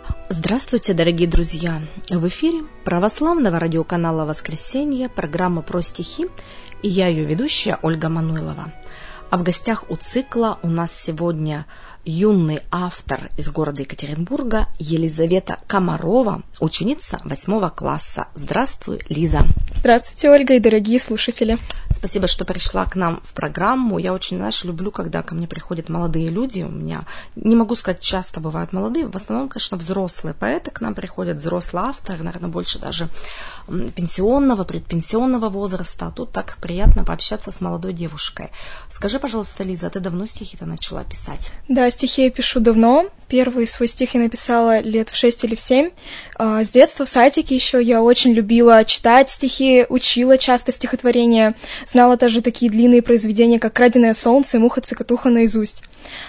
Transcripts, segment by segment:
Здравствуйте, дорогие друзья! В эфире православного радиоканала «Воскресенье» программа «Про стихи», и я ее ведущая Ольга Мануйлова. А в гостях у цикла у нас сегодня юный автор из города Екатеринбурга Елизавета Комарова, ученица 8 класса. Здравствуй, Лиза! Здравствуйте, Ольга, и дорогие слушатели! Спасибо, что пришла к нам в программу. Я очень, люблю, когда ко мне приходят молодые люди. У меня, не могу сказать, часто бывают молодые, в основном, конечно, взрослые поэты к нам приходят, взрослый автор, наверное, больше даже пенсионного, предпенсионного возраста. А тут так приятно пообщаться с молодой девушкой. Скажи, пожалуйста, Лиза, ты давно стихи-то начала писать? Да, стихи я пишу давно. Первый свой стих я написала лет в 6 или в 7. С детства в садике еще я очень любила читать стихи, учила часто стихотворения, знала даже такие длинные произведения, как «Краденое солнце» и «Муха-цокотуха» наизусть.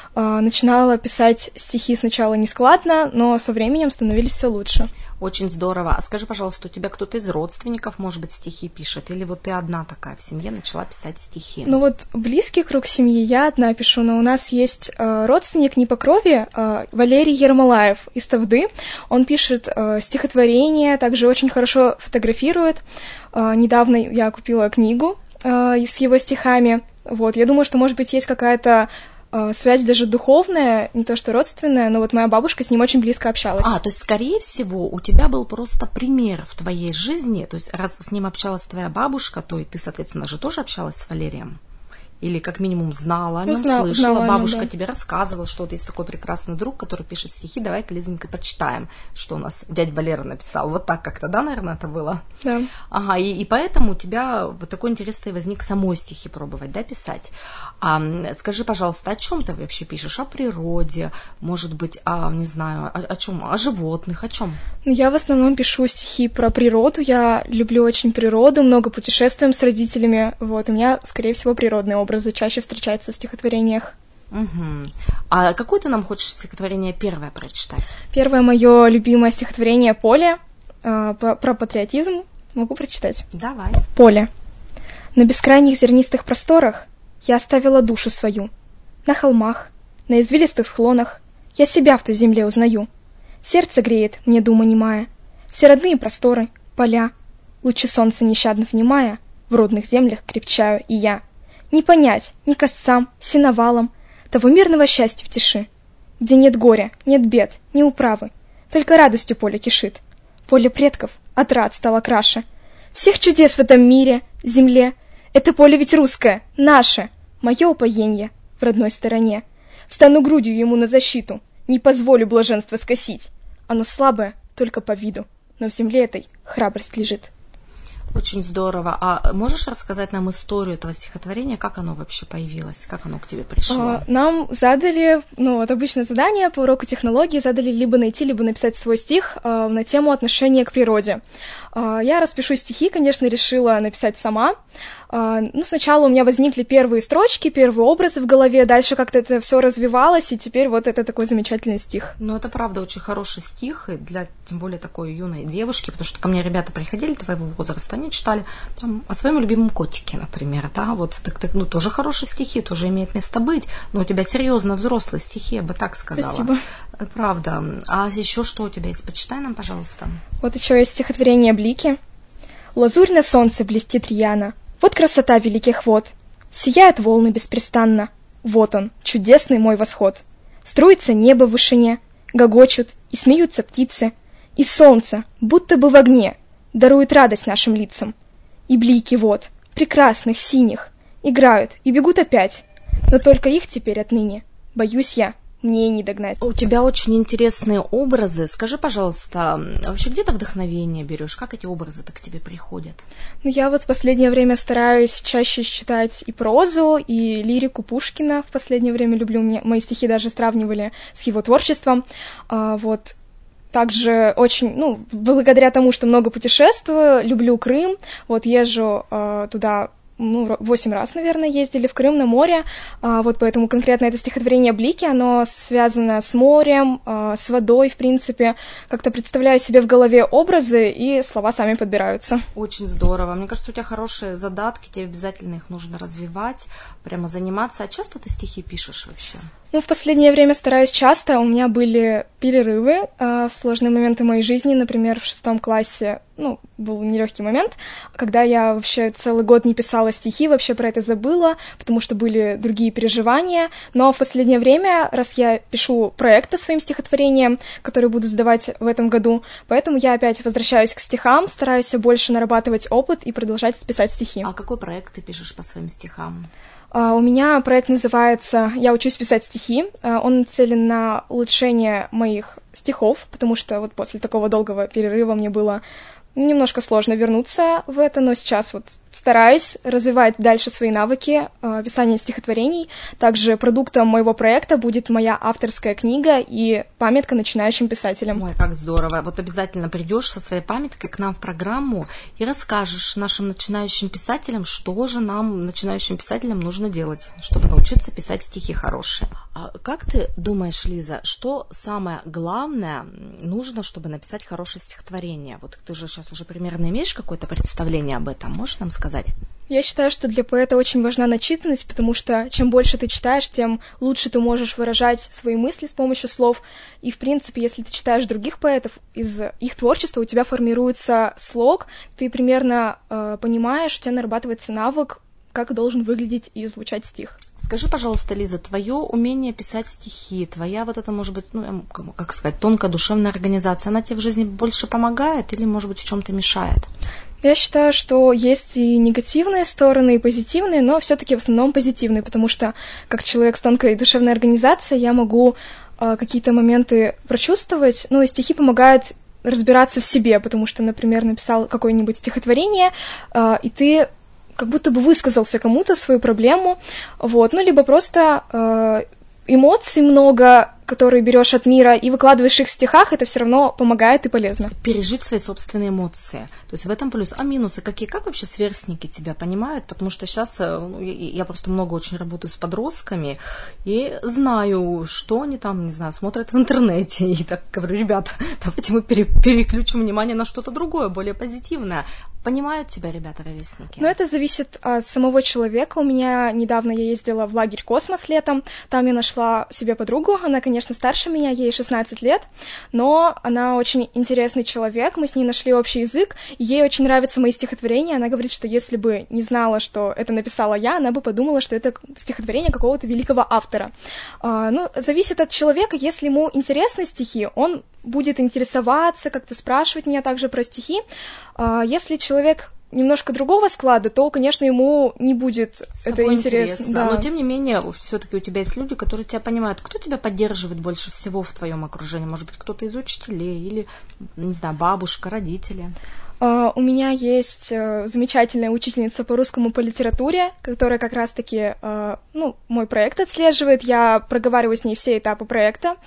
Начинала писать стихи сначала нескладно, но со временем становились все лучше. Очень здорово. А скажи, пожалуйста, у тебя кто-то из родственников, может быть, стихи пишет? Или вот ты одна такая в семье начала писать стихи? Ну вот близкий круг семьи я одна пишу, но у нас есть родственник не по крови, Валерий Ермолаев из Тавды. Он пишет стихотворения, также очень хорошо фотографирует. Недавно я купила книгу с его стихами. Вот, я думаю, что, может быть, есть какая-то связь даже духовная, не то что родственная, но вот моя бабушка с ним очень близко общалась. То есть, скорее всего, у тебя был просто пример в твоей жизни, то есть, раз с ним общалась твоя бабушка, то и ты, соответственно, же тоже общалась с Валерием? Или как минимум знала о нем, слышала, бабушка тебе рассказывала, что вот есть такой прекрасный друг, который пишет стихи, давай-ка, Лизонька, почитаем, что у нас дядя Валера написал. Вот так как-то, да, наверное, это было? Да. Ага, и поэтому у тебя вот такой интерес и возник самой стихи пробовать, да, писать. Скажи, пожалуйста, о чем ты вообще пишешь? О природе, может быть, не знаю, о чем? О животных, о чем? Ну, я в основном пишу стихи про природу, я люблю очень природу, много путешествуем с родителями, вот, у меня, скорее всего, природные образы чаще встречаются в стихотворениях. Угу. А какое ты нам хочешь стихотворение первое прочитать? Первое мое любимое стихотворение «Поле», про патриотизм, могу прочитать. Давай. «Поле. На бескрайних зернистых просторах я оставила душу свою. На холмах, на извилистых склонах я себя в той земле узнаю. Сердце греет, мне дума немая, все родные просторы, поля. Лучи солнца нещадно внимая, в родных землях крепчаю и я. Не понять ни косцам, сеновалам того мирного счастья в тиши, где нет горя, нет бед, ни управы, только радостью поле кишит. Поле предков от рад стало краше. Всех чудес в этом мире, земле, это поле ведь русское, наше, мое упоенье в родной стороне. Встану грудью ему на защиту, не позволю блаженство скосить. Оно слабое только по виду, но в земле этой храбрость лежит. Очень здорово. А можешь рассказать нам историю этого стихотворения, как оно вообще появилось, как оно к тебе пришло? Нам задали, обычное задание по уроку технологии, задали либо найти, либо написать свой стих на тему отношения к природе. Я распишу стихи, конечно, решила написать сама. Сначала у меня возникли первые строчки, первые образы в голове, дальше как-то это все развивалось, и теперь вот это такой замечательный стих. Это правда очень хороший стих, и для, тем более, такой юной девушки, потому что ко мне ребята приходили твоего возраста, они читали там о своем любимом котике, например, да, вот так, тоже хорошие стихи, тоже имеет место быть, но у тебя серьезно взрослые стихи, я бы так сказала. Спасибо. Правда. А еще что у тебя есть? Почитай нам, пожалуйста. Вот еще есть стихотворение «Блики». Лазурь на солнце блестит рьяно, вот красота великих вод. Сияют волны беспрестанно, вот он, чудесный мой восход. Струится небо в вышине, гогочут и смеются птицы, и солнце, будто бы в огне, дарует радость нашим лицам. И блики вод, прекрасных, синих, играют и бегут опять, но только их теперь отныне, боюсь я, мне и не догнать. У тебя очень интересные образы. Скажи, пожалуйста, вообще где ты вдохновение берешь? Как эти образы-то к тебе приходят? Я вот в последнее время стараюсь чаще читать и прозу, и лирику Пушкина. В последнее время люблю, мои стихи даже сравнивали с его творчеством. Вот. Также очень, благодаря тому, что много путешествую, люблю Крым, вот езжу туда 8 раз, наверное, ездили в Крым на море, вот поэтому конкретно это стихотворение «Блики», оно связано с морем, с водой, в принципе, как-то представляю себе в голове образы, и слова сами подбираются. Очень здорово. Мне кажется, у тебя хорошие задатки, тебе обязательно их нужно развивать, прямо заниматься. А часто ты стихи пишешь вообще? В последнее время стараюсь часто. У меня были перерывы в сложные моменты моей жизни. Например, в 6 классе, был нелегкий момент, когда я вообще целый год не писала стихи, вообще про это забыла, потому что были другие переживания. Но в последнее время, раз я пишу проект по своим стихотворениям, который буду сдавать в этом году, поэтому я опять возвращаюсь к стихам, стараюсь больше нарабатывать опыт и продолжать писать стихи. А какой проект ты пишешь по своим стихам? У меня проект называется «Я учусь писать стихи». Он нацелен на улучшение моих стихов, потому что вот после такого долгого перерыва мне было немножко сложно вернуться в это, но сейчас стараюсь развивать дальше свои навыки писания стихотворений. Также продуктом моего проекта будет моя авторская книга и памятка начинающим писателям. Ой, как здорово. Обязательно придешь со своей памяткой к нам в программу и расскажешь нашим начинающим писателям, что же нам, начинающим писателям, нужно делать, чтобы научиться писать стихи хорошие. А как ты думаешь, Лиза, что самое главное нужно, чтобы написать хорошее стихотворение? Ты же сейчас уже примерно имеешь какое-то представление об этом? Можешь нам сказать? Я считаю, что для поэта очень важна начитанность, потому что чем больше ты читаешь, тем лучше ты можешь выражать свои мысли с помощью слов. И, в принципе, если ты читаешь других поэтов, из их творчества у тебя формируется слог, ты примерно понимаешь, у тебя нарабатывается навык, как должен выглядеть и звучать стих. Скажи, пожалуйста, Лиза, твое умение писать стихи, твоя может быть, тонкая душевная организация, она тебе в жизни больше помогает или, может быть, в чем-то мешает? Я считаю, что есть и негативные стороны, и позитивные, но все-таки в основном позитивные, потому что как человек с тонкой душевной организацией я могу какие-то моменты прочувствовать, и стихи помогают разбираться в себе, потому что, например, написал какое-нибудь стихотворение, и ты как будто бы высказался кому-то свою проблему, либо просто эмоций много, которые берешь от мира и выкладываешь их в стихах, это все равно помогает и полезно. Пережить свои собственные эмоции. То есть в этом плюс. А минусы какие? Как вообще сверстники тебя понимают? Потому что сейчас я просто много очень работаю с подростками и знаю, что они там, смотрят в интернете. И так говорю, ребята, давайте мы переключим внимание на что-то другое, более позитивное. Понимают тебя ребята-ровесники? Это зависит от самого человека. У меня недавно я ездила в лагерь «Космос» летом. Там я нашла себе подругу. Она, конечно, старше меня, ей 16 лет, но она очень интересный человек. Мы с ней нашли общий язык. Ей очень нравятся мои стихотворения. Она говорит, что если бы не знала, что это написала я, она бы подумала, что это стихотворение какого-то великого автора. Зависит от человека. Если ему интересны стихи, он будет интересоваться, как-то спрашивать меня также про стихи. Если человек немножко другого склада, то, конечно, ему не будет это интересно. Да. Но, тем не менее, все-таки у тебя есть люди, которые тебя понимают. Кто тебя поддерживает больше всего в твоем окружении? Может быть, кто-то из учителей или, бабушка, родители? У меня есть замечательная учительница по русскому, по литературе, которая как раз-таки, мой проект отслеживает. Я проговариваю с ней все этапы проекта.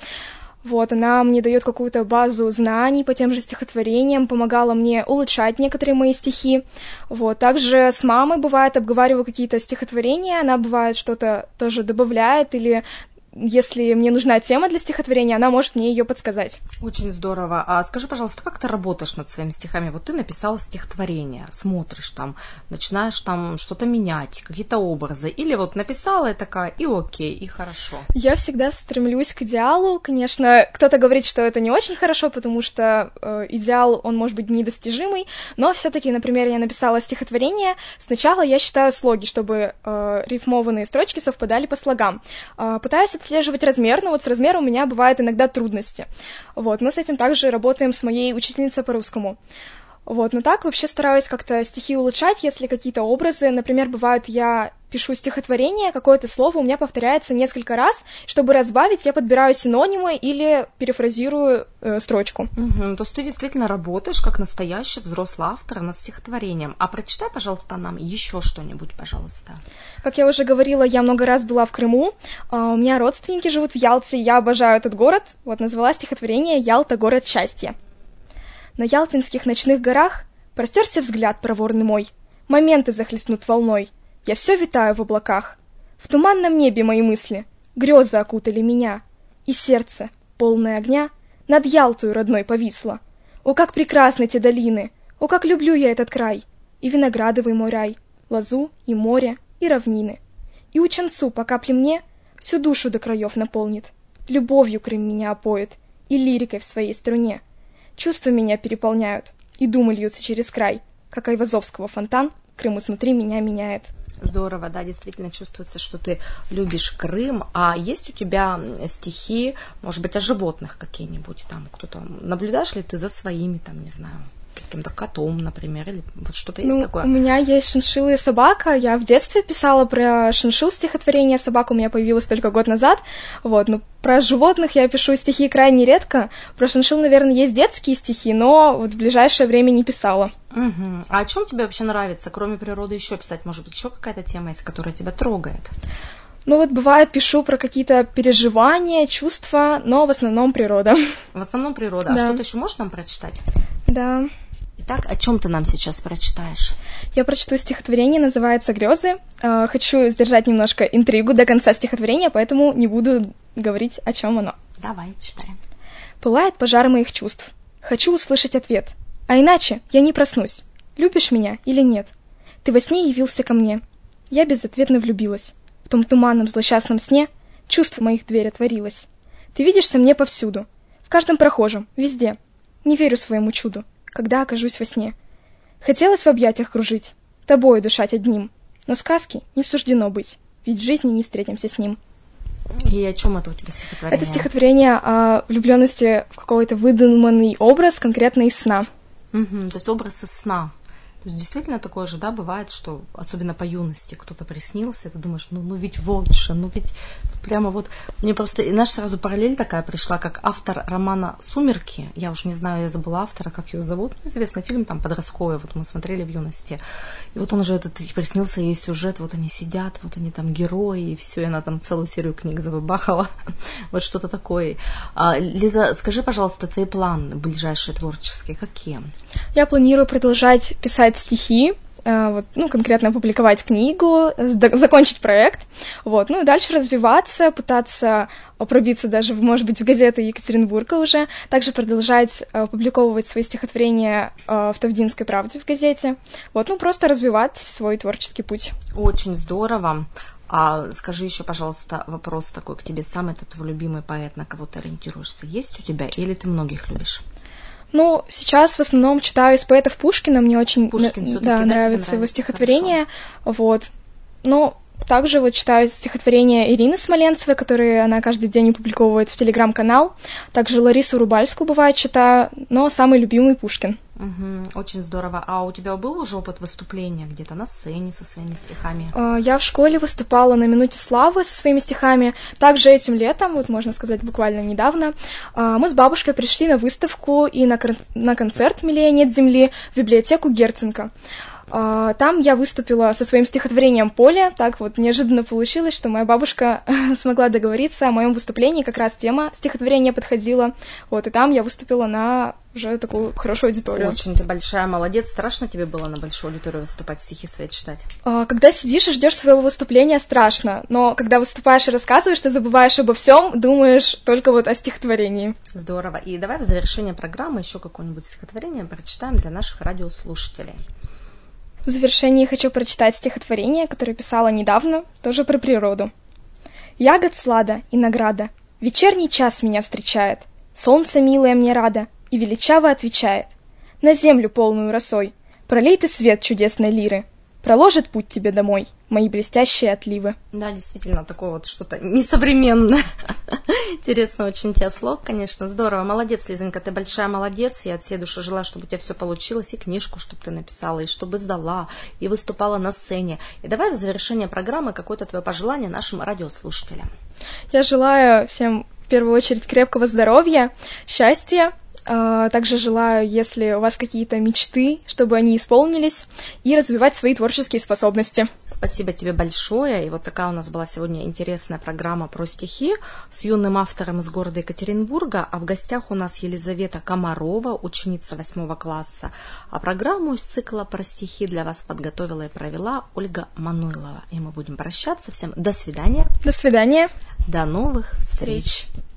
Она мне дает какую-то базу знаний по тем же стихотворениям, помогала мне улучшать некоторые мои стихи. Также с мамой, бывает, обговариваю какие-то стихотворения, она, бывает, что-то тоже добавляет, или если мне нужна тема для стихотворения, она может мне ее подсказать. Очень здорово. А скажи, пожалуйста, как ты работаешь над своими стихами? Ты написала стихотворение, смотришь начинаешь что-то менять, какие-то образы, или написала и такая, и окей, и хорошо? Я всегда стремлюсь к идеалу. Конечно, кто-то говорит, что это не очень хорошо, потому что идеал, он может быть недостижимый, но все-таки, например, я написала стихотворение, сначала я считаю слоги, чтобы рифмованные строчки совпадали по слогам. Пытаюсь отслеживать размер, но с размером у меня бывают иногда трудности. Но с этим также работаем с моей учительницей по русскому. Но так вообще стараюсь как-то стихи улучшать, если какие-то образы, например, бывает, я пишу стихотворение, какое-то слово у меня повторяется несколько раз, чтобы разбавить, я подбираю синонимы или перефразирую строчку. То есть ты действительно работаешь как настоящий взрослый автор над стихотворением. А прочитай, пожалуйста, нам еще что-нибудь, пожалуйста. Как я уже говорила, я много раз была в Крыму, у меня родственники живут в Ялте, я обожаю этот город. Назвала стихотворение «Ялта. Город счастья». На ялтинских ночных горах простерся взгляд проворный мой. Моменты захлестнут волной. я все витаю в облаках. В туманном небе мои мысли, грезы окутали меня, и сердце, полное огня, над Ялтою родной повисло. О, как прекрасны те долины, о, как люблю я этот край, и виноградовый мой рай, лозу и море, и равнины. И ученцу по капле мне всю душу до краев наполнит, любовью Крым меня опоет, и лирикой в своей струне. Чувства меня переполняют, и думы льются через край, как Айвазовского фонтан Крым изнутри меня меняет. Здорово, да, действительно чувствуется, что ты любишь Крым. А есть у тебя стихи, может быть, о животных какие-нибудь там? Кто-то наблюдаешь ли ты за своими, там, не знаю, каким-то котом, например, или вот что-то есть такое? У меня есть шиншилла и собака. Я в детстве писала про шиншилл стихотворение, собака у меня появилась только год назад. Вот, но про животных я пишу стихи крайне редко. Про шиншилл, наверное, есть детские стихи, но вот в ближайшее время не писала. Угу. А о чем тебе вообще нравится, кроме природы, еще писать? Может быть, еще какая-то тема есть, которая тебя трогает? Ну вот бывает, пишу про какие-то переживания, чувства, но в основном природа. В основном природа. Да. А что-то еще можешь нам прочитать? Да. Итак, о чем ты нам сейчас прочитаешь? Я прочту стихотворение, называется «Грезы». Хочу сдержать немножко интригу до конца стихотворения, поэтому не буду говорить, о чем оно. Давай, читаем. Пылает пожар моих чувств. Хочу услышать ответ. А иначе я не проснусь. Любишь меня или нет? Ты во сне явился ко мне. Я безответно влюбилась. В том туманном злосчастном сне чувство моих дверь отворилась. Ты видишься мне повсюду. В каждом прохожем, везде. Не верю своему чуду, когда окажусь во сне. Хотелось в объятиях кружить, тобою дышать одним. Но сказки не суждено быть, ведь в жизни не встретимся с ним. И о чем это у тебя стихотворение? Это стихотворение о влюбленности в какой-то выдуманный образ, конкретно из сна. Угу, то есть образ из сна. То есть действительно такое же, да, бывает, что особенно по юности кто-то приснился, и ты думаешь, ну ведь вот же, ну ведь прямо вот... Мне просто, и наша сразу параллель такая пришла, как автор романа «Сумерки», я уж не знаю, я забыла автора, как ее зовут, ну, известный фильм там подростковый, вот мы смотрели в юности, и вот он же этот приснился, ей сюжет, вот они сидят, вот они там герои, и все, и она там целую серию книг завыбахала, вот что-то такое. Лиза, скажи, пожалуйста, твои планы ближайшие творческие, какие? Я планирую продолжать писать стихи, вот, ну, конкретно опубликовать книгу, закончить проект, вот, ну и дальше развиваться, пытаться пробиться даже, может быть, в газеты Екатеринбурга уже, также продолжать публиковывать свои стихотворения в Тавдинской правде в газете, вот, ну, просто развивать свой творческий путь. Очень здорово. А скажи еще, пожалуйста, вопрос такой к тебе. Самый твой любимый поэт, на кого ты ориентируешься, есть у тебя или ты многих любишь? Ну, сейчас в основном читаю из поэтов Пушкина, мне очень нравится его стихотворение, вот. Но также вот читаю стихотворения Ирины Смоленцевой, которые она каждый день публиковывает в телеграм-канал, также Ларису Рубальскую бывает читаю, но самый любимый Пушкин. Угу, очень здорово. А у тебя был уже опыт выступления где-то на сцене со своими стихами? Я в школе выступала на «Минуте славы» со своими стихами. Также этим летом, вот можно сказать, буквально недавно, мы с бабушкой пришли на выставку и на концерт «Милее нет земли» в библиотеку Герценко. Там я выступила со своим стихотворением «Поле». Так вот неожиданно получилось, что моя бабушка смогла договориться о моем выступлении, как раз тема стихотворения подходила. Вот, и там я выступила на уже такую хорошую аудиторию. Очень ты большая молодец. Страшно тебе было на большую аудиторию выступать, стихи свои читать? Когда сидишь и ждешь своего выступления, страшно. Но когда выступаешь и рассказываешь, ты забываешь обо всем, думаешь только вот о стихотворении. Здорово. И давай в завершение программы еще какое-нибудь стихотворение прочитаем для наших радиослушателей. В завершении хочу прочитать стихотворение, которое писала недавно, тоже про природу. «Ягод слада и награда, вечерний час меня встречает, солнце милое мне радо и величаво отвечает. На землю полную росой пролей ты свет чудесной лиры, проложит путь тебе домой мои блестящие отливы». Да, действительно, такое вот что-то несовременное. Интересно очень у тебя слог, конечно, здорово. Молодец, Лизонька, ты большая молодец. Я от всей души желаю, чтобы у тебя все получилось, и книжку, чтобы ты написала, и чтобы сдала, и выступала на сцене. И давай в завершение программы какое-то твое пожелание нашим радиослушателям. Я желаю всем в первую очередь крепкого здоровья, счастья, Также желаю, если у вас какие-то мечты, чтобы они исполнились, и развивать свои творческие способности. Спасибо тебе большое. И вот такая у нас была сегодня интересная программа про стихи с юным автором из города Екатеринбурга. А в гостях у нас Елизавета Комарова, ученица 8 класса. А программу из цикла про стихи для вас подготовила и провела Ольга Мануйлова. И мы будем прощаться. Всем до свидания. До свидания. До новых встреч.